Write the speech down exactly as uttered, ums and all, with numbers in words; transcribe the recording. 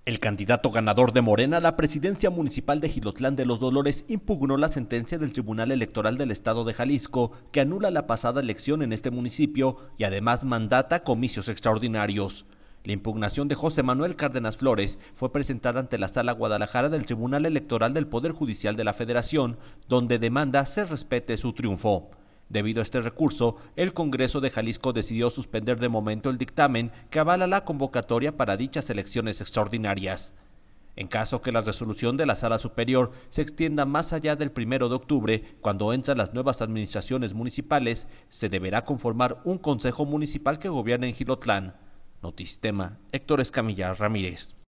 El candidato ganador de Morena a la presidencia municipal de Jilotlán de los Dolores impugnó la sentencia del Tribunal Electoral del Estado de Jalisco que anula la pasada elección en este municipio y además mandata comicios extraordinarios. La impugnación de José Manuel Cárdenas Flores fue presentada ante la Sala Guadalajara del Tribunal Electoral del Poder Judicial de la Federación, donde demanda se respete su triunfo. Debido a este recurso, el Congreso de Jalisco decidió suspender de momento el dictamen que avala la convocatoria para dichas elecciones extraordinarias. En caso que la resolución de la Sala Superior se extienda más allá del primero de octubre, cuando entran las nuevas administraciones municipales, se deberá conformar un consejo municipal que gobierne en Jilotlán. Notistema, Héctor Escamilla Ramírez.